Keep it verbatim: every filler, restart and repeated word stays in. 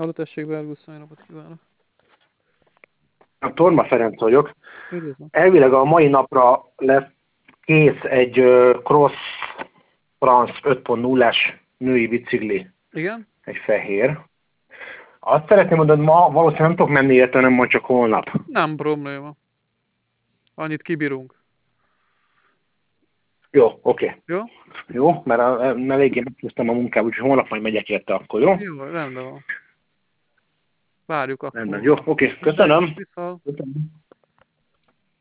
Halló, tessék, Bergusszony, napot kívánok. A Torma Ferenc vagyok. Üdvözlöm. Elvileg a mai napra lesz kész egy uh, Cross France öt pont nullás női bicikli. Igen? Egy fehér. Azt szeretném mondani, hogy ma valószínűleg nem tudok menni érte, hanem majd csak holnap. Nem probléma. Annyit kibírunk. Jó, oké. Okay. Jó? Jó, mert a, eléggé megkezdtem a munkába, úgyhogy holnap majd megyek érte akkor, jó? Jó, rendben van. Várjuk akkor. Rendben, jó, oké. Okay. Köszönöm. Viszont. Köszönöm.